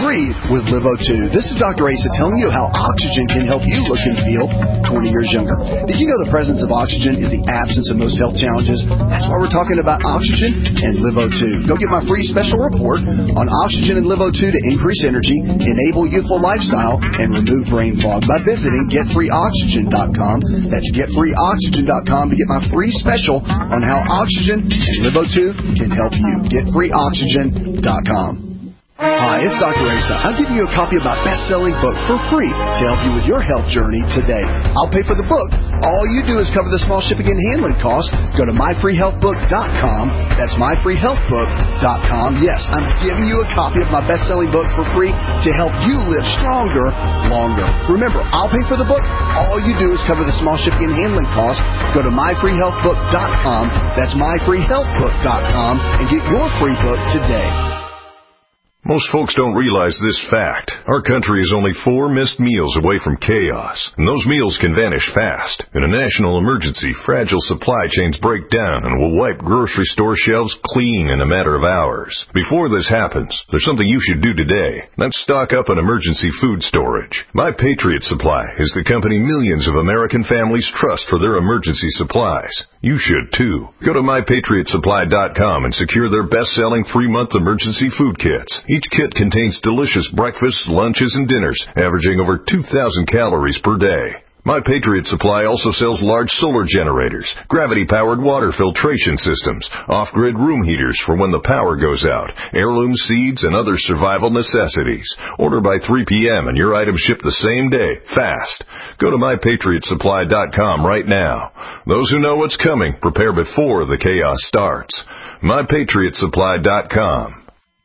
breathe with Live O two. This is Doctor Asa telling you how oxygen can help you look and feel twenty years younger. Did you know the presence of oxygen is the absence of most health challenges? That's why we're talking about oxygen and Live O two. Go get my free special report on oxygen and Live O two to increase energy, enable youthful lifestyle, and remove brain fog by visiting get free oxygen dot com. That's get free oxygen dot com to get my free special on how oxygen and Live O two can help you. get free oxygen dot com. Hi, it's Doctor Asa. I'm giving you a copy of my best-selling book for free to help you with your health journey today. I'll pay for the book. All you do is cover the small shipping and handling costs. Go to my free health book dot com. That's my free health book dot com. Yes, I'm giving you a copy of my best-selling book for free to help you live stronger, longer. Remember, I'll pay for the book. All you do is cover the small shipping and handling costs. Go to my free health book dot com. That's my free health book dot com and get your free book today. Most folks don't realize this fact. Our country is only four missed meals away from chaos, and those meals can vanish fast. In a national emergency, fragile supply chains break down and will wipe grocery store shelves clean in a matter of hours. Before this happens, there's something you should do today. That's stock up on emergency food storage. My Patriot Supply is the company millions of American families trust for their emergency supplies. You should too. Go to my patriot supply dot com and secure their best-selling three-month emergency food kits. Each kit contains delicious breakfasts, lunches, and dinners, averaging over two thousand calories per day. My Patriot Supply also sells large solar generators, gravity-powered water filtration systems, off-grid room heaters for when the power goes out, heirloom seeds, and other survival necessities. Order by three p.m. and your items ship the same day, fast. Go to my patriot supply dot com right now. Those who know what's coming, prepare before the chaos starts. my patriot supply dot com.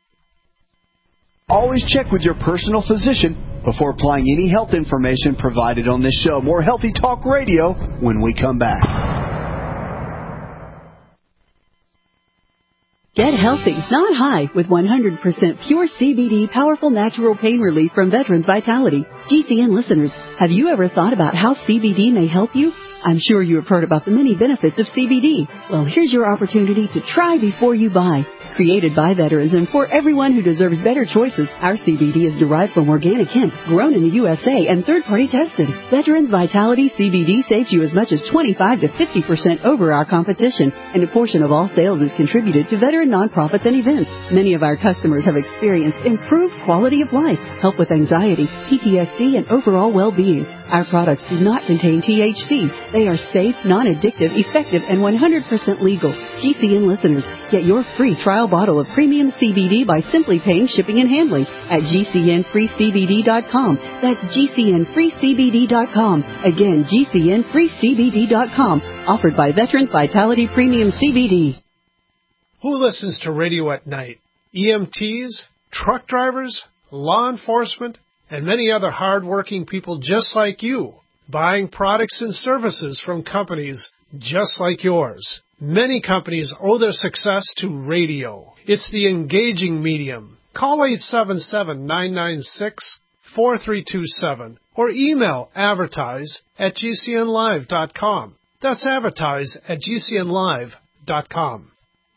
Always check with your personal physician before applying any health information provided on this show. More Healthy Talk Radio when we come back. Get healthy, not high, with one hundred percent pure C B D powerful natural pain relief from Veterans Vitality. G C N listeners, have you ever thought about how C B D may help you? I'm sure you have heard about the many benefits of C B D. Well, here's your opportunity to try before you buy. Created by veterans and for everyone who deserves better choices, our C B D is derived from organic hemp, grown in the U S A and third-party tested. Veterans Vitality C B D saves you as much as twenty-five to fifty percent over our competition, and a portion of all sales is contributed to veteran nonprofits and events. Many of our customers have experienced improved quality of life, help with anxiety, P T S D, and overall well-being. Our products do not contain T H C. They are safe, non-addictive, effective, and one hundred percent legal. G C N listeners, get your free trial bottle of premium C B D by simply paying shipping and handling at G C N free C B D dot com. That's G C N free C B D dot com. Again, G C N free C B D dot com. Offered by Veterans Vitality Premium C B D. Who listens to radio at night? E M Ts, truck drivers, law enforcement, and many other hard-working people just like you, buying products and services from companies just like yours. Many companies owe their success to radio. It's the engaging medium. Call eight seven seven, nine nine six, four three two seven or email advertise at G C N live dot com. That's advertise at G C N live dot com.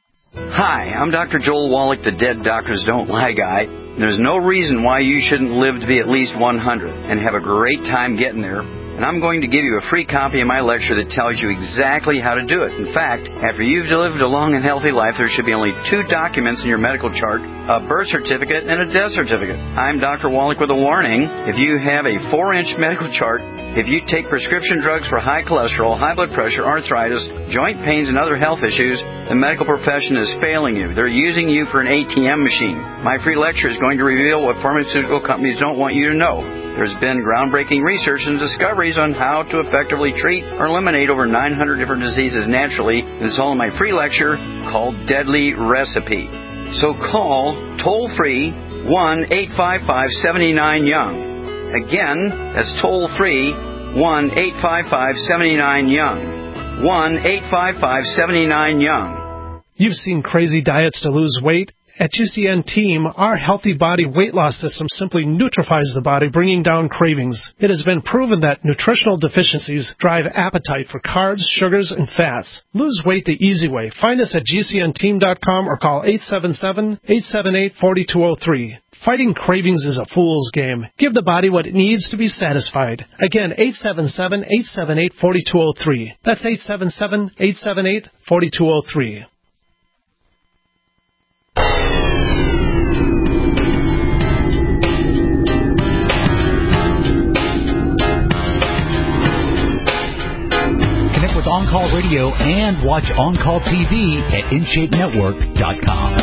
Hi, I'm Doctor Joel Wallach, the Dead Doctors Don't Lie guy. There's no reason why you shouldn't live to be at least one hundred and have a great time getting there. And I'm going to give you a free copy of my lecture that tells you exactly how to do it. In fact, after you've lived a long and healthy life, there should be only two documents in your medical chart, a birth certificate and a death certificate. I'm Doctor Wallach with a warning. If you have a four-inch medical chart, if you take prescription drugs for high cholesterol, high blood pressure, arthritis, joint pains, and other health issues, the medical profession is failing you. They're using you for an A T M machine. My free lecture is going to reveal what pharmaceutical companies don't want you to know. There's been groundbreaking research and discoveries on how to effectively treat or eliminate over nine hundred different diseases naturally, and it's all in my free lecture called Deadly Recipe. So call toll-free one eight five five, seven nine young. Again, that's toll-free one eight five five, seven nine young. one eight five five, seven nine young. You've seen crazy diets to lose weight. At G C N Team, our Healthy Body Weight Loss System simply neutralizes the body, bringing down cravings. It has been proven that nutritional deficiencies drive appetite for carbs, sugars, and fats. Lose weight the easy way. Find us at G C N team dot com or call eight seven seven, eight seven eight, four two zero three. Fighting cravings is a fool's game. Give the body what it needs to be satisfied. Again, eight seven seven, eight seven eight, four two zero three. That's eight seven seven, eight seven eight, four two zero three. Connect with On Call Radio and watch On Call T V at in shape network dot com.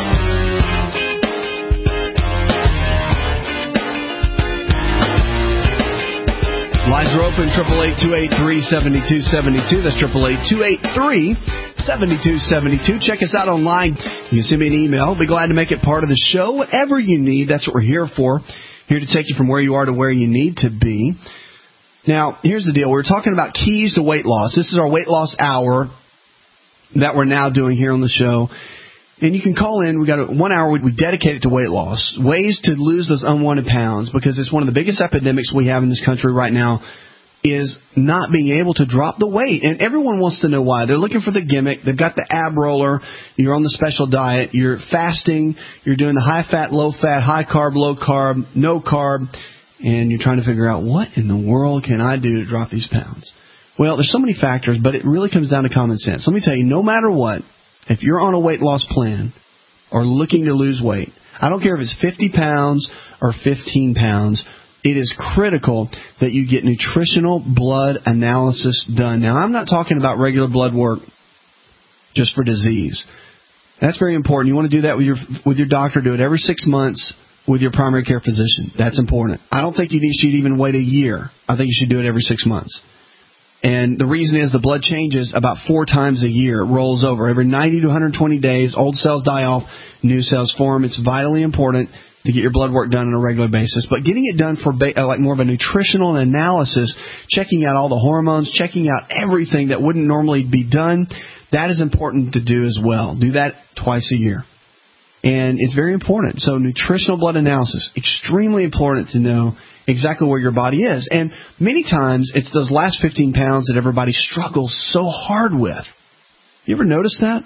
Lines are open, triple eight, two eight three, seven two seven two. That's triple eight, two eight three, seven two seven two. Check us out online. You can send me an email. Be glad to make it part of the show. Whatever you need, that's what we're here for. Here to take you from where you are to where you need to be. Now, here's the deal. We're talking about keys to weight loss. This is our weight loss hour that we're now doing here on the show. And you can call in. We got a, one hour we, we dedicate it to weight loss, ways to lose those unwanted pounds, because it's one of the biggest epidemics we have in this country right now is not being able to drop the weight. And everyone wants to know why. They're looking for the gimmick. They've got the ab roller. You're on the special diet. You're fasting. You're doing the high fat, low fat, high carb, low carb, no carb. And you're trying to figure out, what in the world can I do to drop these pounds? Well, there's so many factors, but it really comes down to common sense. Let me tell you, no matter what, if you're on a weight loss plan or looking to lose weight, I don't care if it's fifty pounds or fifteen pounds, it is critical that you get nutritional blood analysis done. Now, I'm not talking about regular blood work just for disease. That's very important. You want to do that with your with your doctor. Do it every six months with your primary care physician. That's important. I don't think you should even wait a year. I think you should do it every six months. And the reason is the blood changes about four times a year. It rolls over. Every ninety to one hundred twenty days, old cells die off, new cells form. It's vitally important to get your blood work done on a regular basis. But getting it done for ba- like more of a nutritional analysis, checking out all the hormones, checking out everything that wouldn't normally be done, that is important to do as well. Do that twice a year. And it's very important. So nutritional blood analysis, extremely important to know exactly where your body is. And many times it's those last fifteen pounds that everybody struggles so hard with. You ever notice that?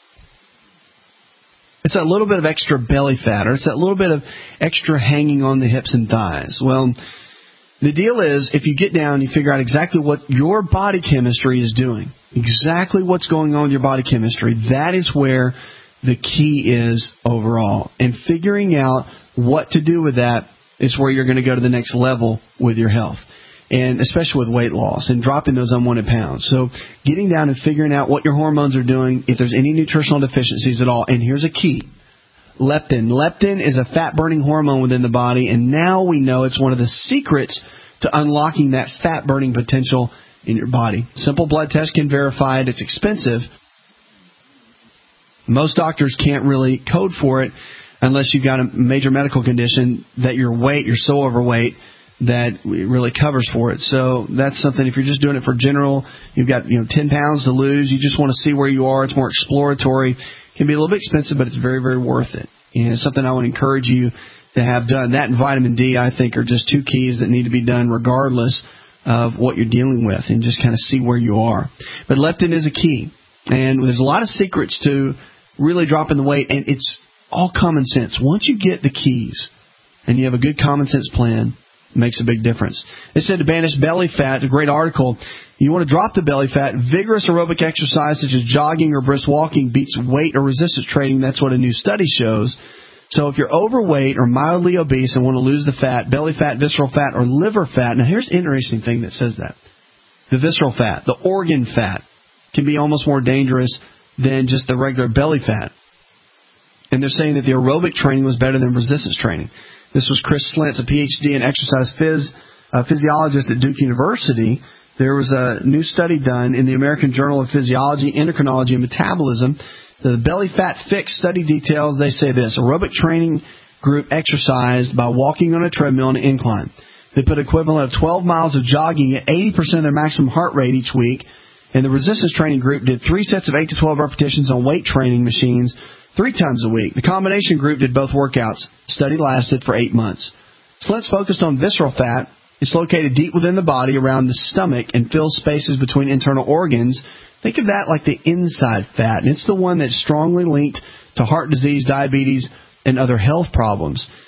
It's that little bit of extra belly fat, or it's that little bit of extra hanging on the hips and thighs. Well, the deal is, if you get down and you figure out exactly what your body chemistry is doing, exactly what's going on with your body chemistry, that is where the key is overall. And figuring out what to do with that is where you're going to go to the next level with your health, and especially with weight loss and dropping those unwanted pounds. So getting down and figuring out what your hormones are doing, if there's any nutritional deficiencies at all. And here's a key. Leptin. Leptin is a fat-burning hormone within the body, and now we know it's one of the secrets to unlocking that fat-burning potential in your body. Simple blood test can verify it. It's expensive. Most doctors can't really code for it unless you've got a major medical condition that your weight, you're so overweight that it really covers for it. So that's something, if you're just doing it for general, you've got, you know, ten pounds to lose, you just want to see where you are, it's more exploratory. It can be a little bit expensive, but it's very, very worth it. And it's something I would encourage you to have done. That and vitamin D, I think, are just two keys that need to be done regardless of what you're dealing with, and just kind of see where you are. But leptin is a key. And there's a lot of secrets to really dropping the weight, and it's all common sense. Once you get the keys and you have a good common sense plan, it makes a big difference. They said to banish belly fat, a great article. You want to drop the belly fat, vigorous aerobic exercise such as jogging or brisk walking beats weight or resistance training. That's what a new study shows. So if you're overweight or mildly obese and want to lose the fat, belly fat, visceral fat, or liver fat. Now here's the interesting thing that says that. The visceral fat, the organ fat, can be almost more dangerous than just the regular belly fat. And they're saying that the aerobic training was better than resistance training. This was Chris Slentz, a P H D in exercise phys, a physiologist at Duke University. There was a new study done in the American Journal of Physiology, Endocrinology, and Metabolism. The belly fat fix study details, they say this: aerobic training group exercised by walking on a treadmill on an incline. They put equivalent of twelve miles of jogging at eighty percent of their maximum heart rate each week. And the resistance training group did three sets of eight to twelve repetitions on weight training machines three times a week. The combination group did both workouts. Study lasted for eight months. Slentz focused on visceral fat. It's located deep within the body around the stomach and fills spaces between internal organs. Think of that like the inside fat, and it's the one that's strongly linked to heart disease, diabetes, and other health problems.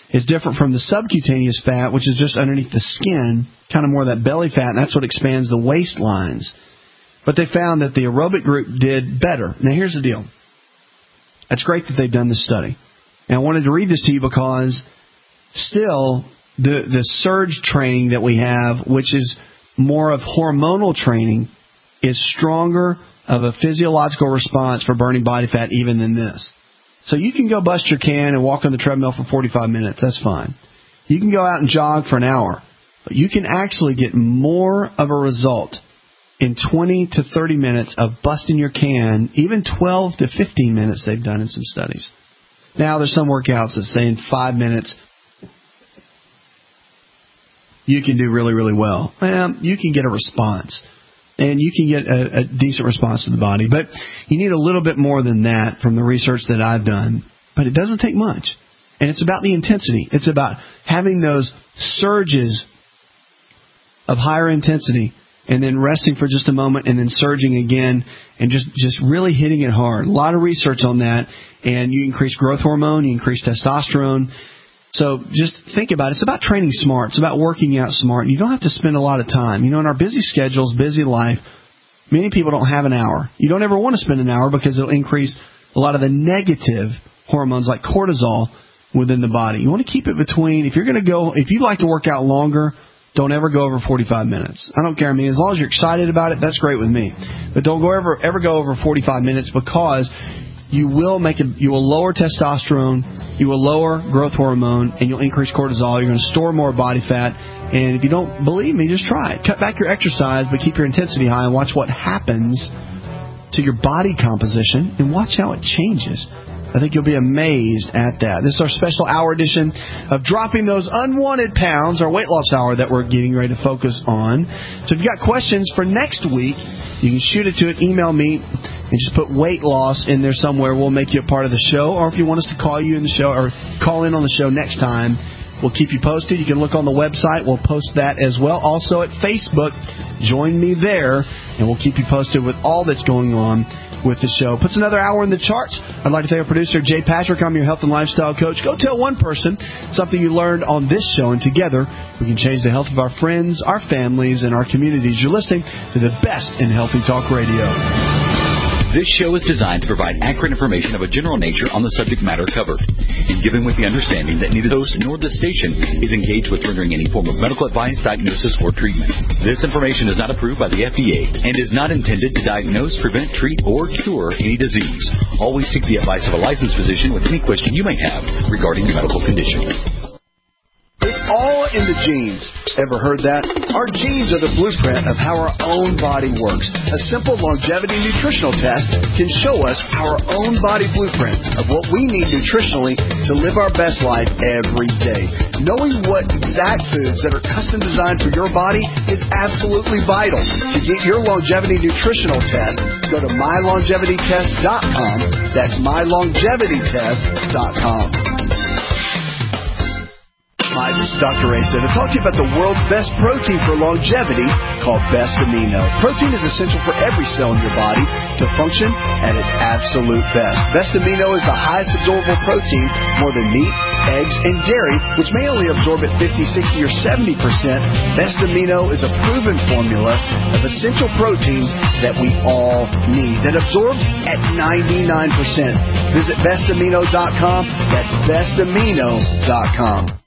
is different from the subcutaneous fat, which is just underneath the skin, kind of more of that belly fat, and that's what expands the waist lines. But they found that the aerobic group did better. Now, here's the deal. It's great that they've done this study. And I wanted to read this to you because still the, the surge training that we have, which is more of hormonal training, is stronger of a physiological response for burning body fat even than this. So you can go bust your can and walk on the treadmill for forty-five minutes. That's fine. You can go out and jog for an hour. But you can actually get more of a result in twenty to thirty minutes of busting your can, even twelve to fifteen minutes they've done in some studies. Now, there's some workouts that say in five minutes you can do really, really well. Well, you can get a response. And you can get a, a decent response to the body. But you need a little bit more than that from the research that I've done. But it doesn't take much. And it's about the intensity. It's about having those surges of higher intensity and then resting for just a moment and then surging again and just, just really hitting it hard. A lot of research on that. And you increase growth hormone, you increase testosterone. So just think about it. It's about training smart. It's about working out smart. You don't have to spend a lot of time. You know, in our busy schedules, busy life, many people don't have an hour. You don't ever want to spend an hour because it'll increase a lot of the negative hormones like cortisol within the body. You want to keep it between, if you're going to go, if you like to work out longer, don't ever go over forty-five minutes. I don't care. I mean, as long as you're excited about it, that's great with me. But don't go ever, ever go over forty-five minutes because you will make a, you will lower testosterone, you will lower growth hormone, and you'll increase cortisol. You're going to store more body fat. And if you don't believe me, just try it. Cut back your exercise, but keep your intensity high and watch what happens to your body composition and watch how it changes. I think you'll be amazed at that. This is our special hour edition of Dropping Those Unwanted Pounds, our weight loss hour that we're getting ready to focus on. So if you've got questions for next week, you can shoot it to it, email me, and just put weight loss in there somewhere. We'll make you a part of the show. Or if you want us to call you in the show or call in on the show next time, we'll keep you posted. You can look on the website. We'll post that as well. Also at Facebook, join me there, and we'll keep you posted with all that's going on with the show. Puts another hour in the charts. I'd like to thank our producer, Jay Patrick. I'm your health and lifestyle coach. Go tell one person something you learned on this show, and together we can change the health of our friends, our families, and our communities. You're listening to the best in healthy talk radio. This show is designed to provide accurate information of a general nature on the subject matter covered, and given with the understanding that neither the host nor the station is engaged with rendering any form of medical advice, diagnosis, or treatment. This information is not approved by the F D A and is not intended to diagnose, prevent, treat, or cure any disease. Always seek the advice of a licensed physician with any question you may have regarding your medical condition. It's all in the genes. Ever heard that? Our genes are the blueprint of how our own body works. A simple longevity nutritional test can show us our own body blueprint of what we need nutritionally to live our best life every day. Knowing what exact foods that are custom designed for your body is absolutely vital. To get your longevity nutritional test, go to my longevity test dot com. That's my longevity test dot com. Hi, this is Doctor Ray to talk to you about the world's best protein for longevity called Best Amino. Protein is essential for every cell in your body to function at its absolute best. Best Amino is the highest absorbable protein, more than meat, eggs, and dairy, which may only absorb at fifty, sixty, or seventy percent. Best Amino is a proven formula of essential proteins that we all need that absorbs at ninety-nine percent. Visit best amino dot com. That's best amino dot com.